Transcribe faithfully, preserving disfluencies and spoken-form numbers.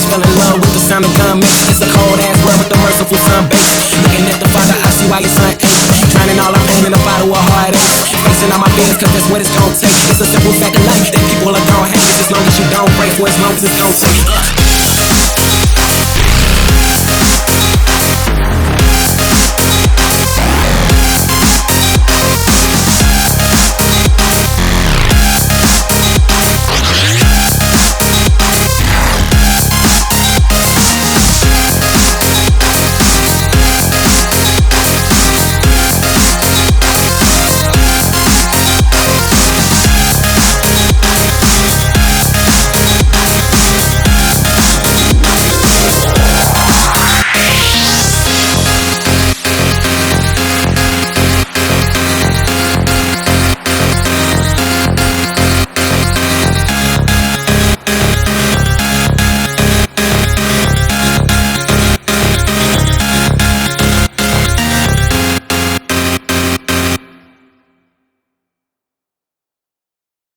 fell in love with the sound of gun mix. It's a cold ass world with the merciful sun base. Looking at the father, I see why your son ache. Drowning all our pain in a bottle of heartache. Facing all my fears, cause that's what it's gon' take. It's a simple fact of life that people are gon' hate. As long as you don't pray for as long as it's gon' take. uh.